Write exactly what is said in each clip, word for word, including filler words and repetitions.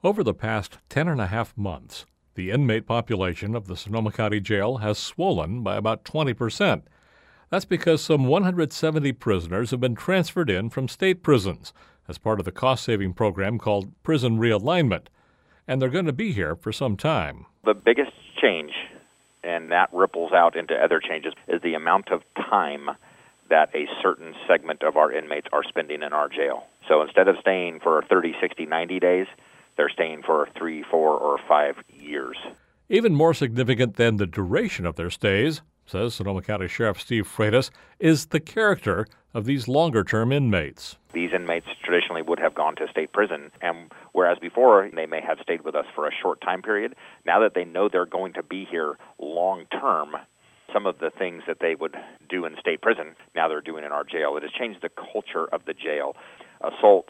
Over the past ten and a half months, the inmate population of the Sonoma County Jail has swollen by about twenty percent. That's because some one hundred seventy prisoners have been transferred in from state prisons as part of the cost-saving program called Prison Realignment, and they're going to be here for some time. The biggest change, and that ripples out into other changes, is the amount of time that a certain segment of our inmates are spending in our jail. So instead of staying for thirty, sixty, ninety days, they're staying for three, four, or five years. Even more significant than the duration of their stays, says Sonoma County Sheriff Steve Freitas, is the character of these longer-term inmates. These inmates traditionally would have gone to state prison, and whereas before they may have stayed with us for a short time period, now that they know they're going to be here long-term, some of the things that they would do in state prison, now they're doing in our jail. It has changed the culture of the jail. Assaults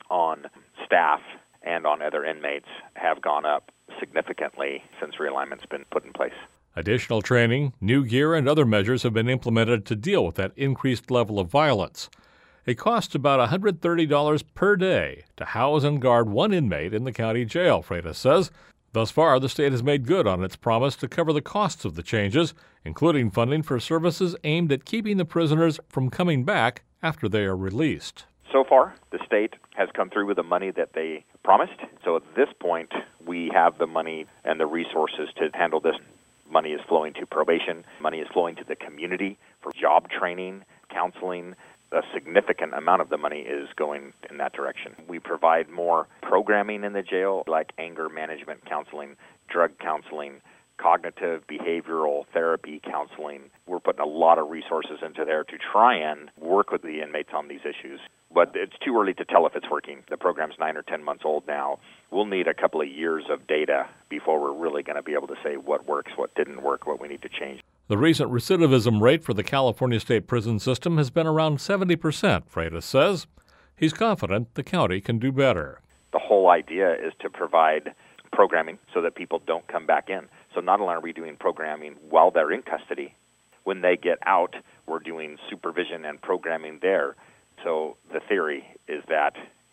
on staff and on other inmates have gone up significantly since realignment's been put in place. Additional training, new gear, and other measures have been implemented to deal with that increased level of violence. It costs about one hundred thirty dollars per day to house and guard one inmate in the county jail, Freitas says. Thus far, the state has made good on its promise to cover the costs of the changes, including funding for services aimed at keeping the prisoners from coming back after they are released. So far, the state has come through with the money that they promised. So at this point, we have the money and the resources to handle this. Money is flowing to probation. Money is flowing to the community for job training, counseling. A significant amount of the money is going in that direction. We provide more programming in the jail, like anger management counseling, drug counseling, cognitive behavioral therapy counseling. We're putting a lot of resources into there to try and work with the inmates on these issues. But it's too early to tell if it's working. The program's nine or ten months old now. We'll need a couple of years of data before we're really going to be able to say what works, what didn't work, what we need to change. The recent recidivism rate for the California state prison system has been around seventy percent, Freitas says. He's confident the county can do better. The whole idea is to provide programming so that people don't come back in. So not only are we doing programming while they're in custody, when they get out, we're doing supervision and programming there. So the theory is that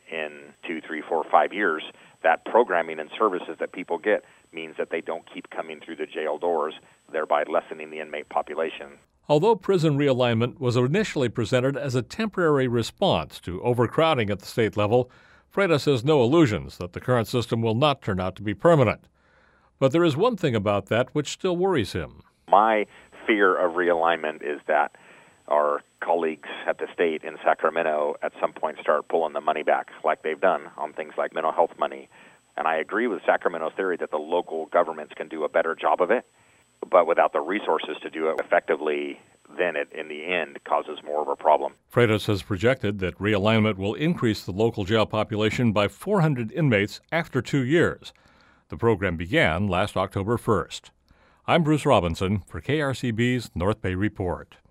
in two, three, four, five years, that programming and services that people get means that they don't keep coming through the jail doors, thereby lessening the inmate population. Although prison realignment was initially presented as a temporary response to overcrowding at the state level, Freitas has no illusions that the current system will not turn out to be permanent. But there is one thing about that which still worries him. My fear of realignment is that our colleagues at the state in Sacramento at some point start pulling the money back like they've done on things like mental health money. And I agree with Sacramento's theory that the local governments can do a better job of it, but without the resources to do it effectively, then it, in the end, causes more of a problem. Freitas has projected that realignment will increase the local jail population by four hundred inmates after two years. The program began last October first. I'm Bruce Robinson for K R C B's North Bay Report.